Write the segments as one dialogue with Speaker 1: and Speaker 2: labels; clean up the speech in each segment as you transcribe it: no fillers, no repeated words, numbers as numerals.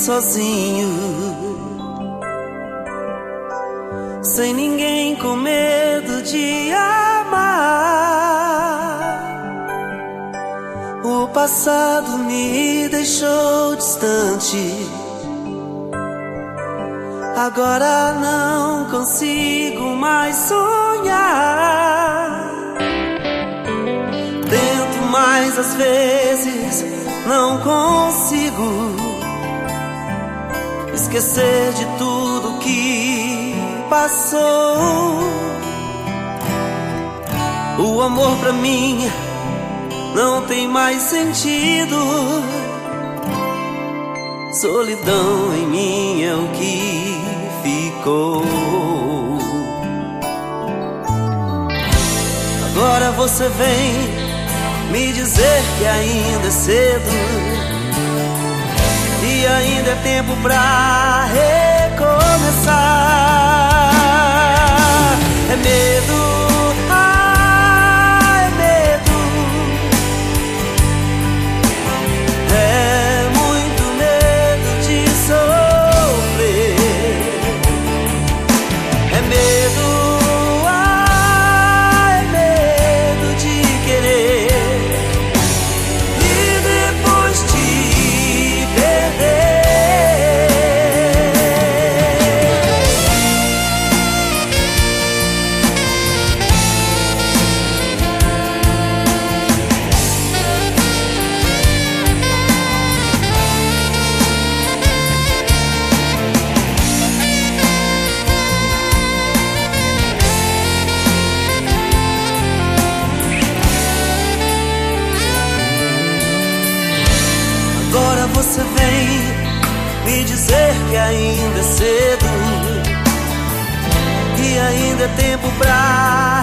Speaker 1: sozinho, sem ninguém, com medo de amar. O passado me deixou distante, agora não consigo mais sonhar. Tento, mas às vezes não consigo esquecer de tudo que passou. O amor pra mim não tem mais sentido. Solidão em mim é o que ficou. Agora você vem me dizer que ainda é cedo e ainda é tempo pra recomeçar. É medo, ah, é medo. É muito medo de sofrer. É medo, ah, é medo de querer e depois te perder. Agora você vem me dizer que ainda é cedo e ainda é tempo pra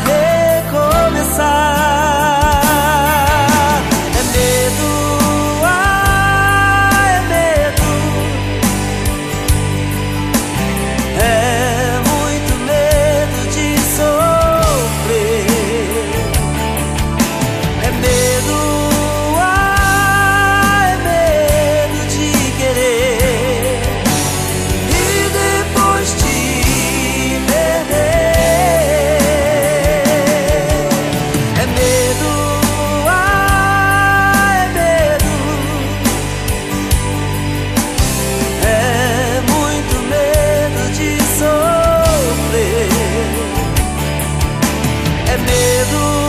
Speaker 1: recomeçar. É medo, ah, é medo. É muito medo de sofrer. É medo, é medo.